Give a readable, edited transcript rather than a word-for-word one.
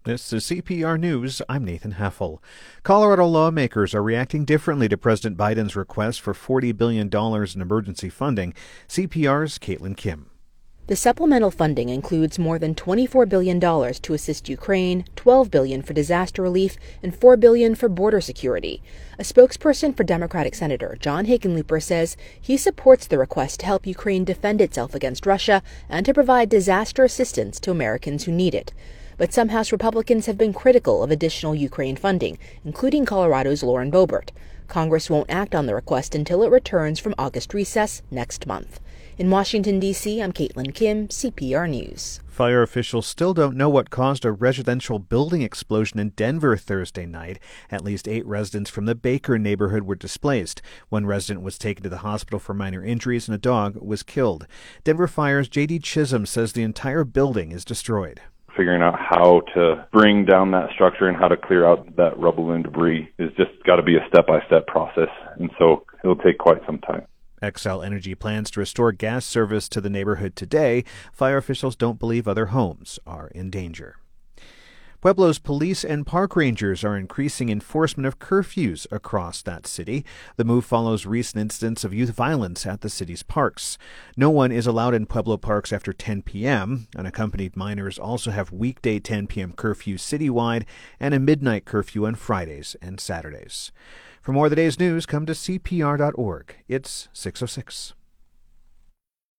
This is CPR News. I'm Nathan Heffel. Colorado lawmakers are reacting differently to President Biden's request for $40 billion in emergency funding. CPR's Caitlin Kim. The supplemental funding includes more than $24 billion to assist Ukraine, $12 billion for disaster relief, and $4 billion for border security. A spokesperson for Democratic Senator John Hickenlooper says he supports the request to help Ukraine defend itself against Russia and to provide disaster assistance to Americans who need it. But some House Republicans have been critical of additional Ukraine funding, including Colorado's Lauren Boebert. Congress won't act on the request until it returns from August recess next month. In Washington, D.C., I'm Caitlin Kim, CPR News. Fire officials still don't know what caused a residential building explosion in Denver Thursday night. At least 8 residents from the Baker neighborhood were displaced. One resident was taken to the hospital for minor injuries and a dog was killed. Denver Fire's J.D. Chisholm says the entire building is destroyed. Figuring out how to bring down that structure and how to clear out that rubble and debris is just got to be a step-by-step process, and so it'll take quite some time. Xcel Energy plans to restore gas service to the neighborhood today. Fire officials don't believe other homes are in danger. Pueblo's police and park rangers are increasing enforcement of curfews across that city. The move follows recent incidents of youth violence at the city's parks. No one is allowed in Pueblo parks after 10 p.m. Unaccompanied minors also have weekday 10 p.m. curfews citywide and a midnight curfew on Fridays and Saturdays. For more of the day's news, come to CPR.org. It's 6:06.